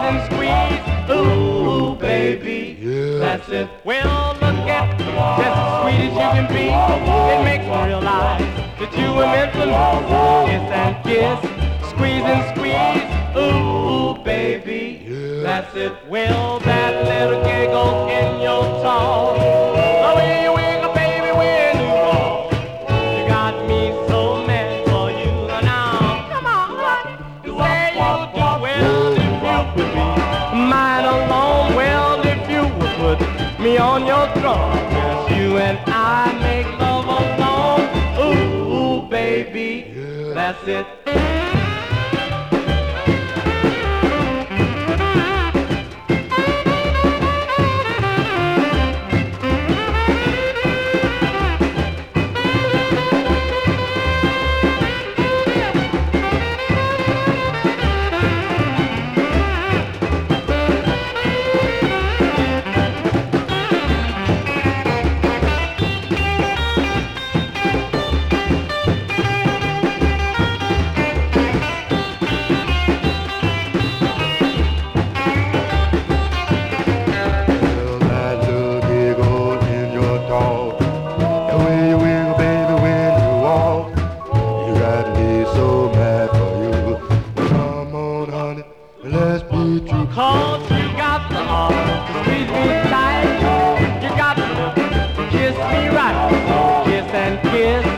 and squeeze. Ooh, baby, that's it. Well, look at just as sweet as you can be. It makes me realize that you were meant for me. Kiss and kiss, squeeze and squeeze. Ooh, baby, that's it. Well, that little giggle in your tongue, the way you wiggle, baby, when you walk, you got me so mad for you now. Come on, honey, say you do well if you would be mine alone. Well, if you would put me on your throne, yes, you and I make love alone. Ooh, baby, that's it. Cause you got the arm to squeeze me tight. You got to kiss me right. So kiss and kiss.